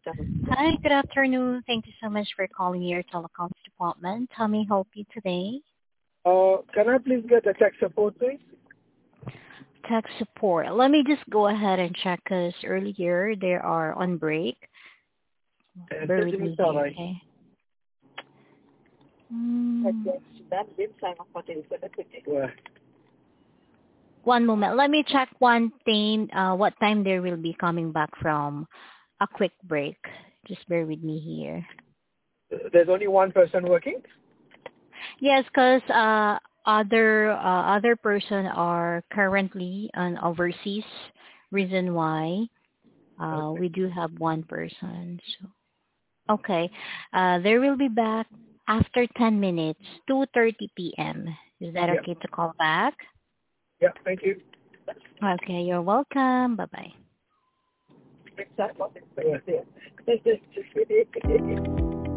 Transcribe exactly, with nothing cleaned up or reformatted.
Hi, good afternoon. Thank you so much for calling your telecoms department. How may I help you today? Uh, can I please get a tech support, please? Tech support. Let me just go ahead and check because earlier they are on break. Uh, Bear thirty with me minutes here, away. okay? Mm, Yeah. one moment. Let me check one thing, uh, what time they will be coming back from a quick break. Just bear with me here. There's only one person working? Yes, because uh, other uh, other person are currently on overseas. Reason why uh, Okay. we do have one person. So okay, uh, they will be back after ten minutes, two thirty p.m. Is that Yeah. okay to call back? Yeah, thank you. Okay, you're welcome. Bye bye. Yeah.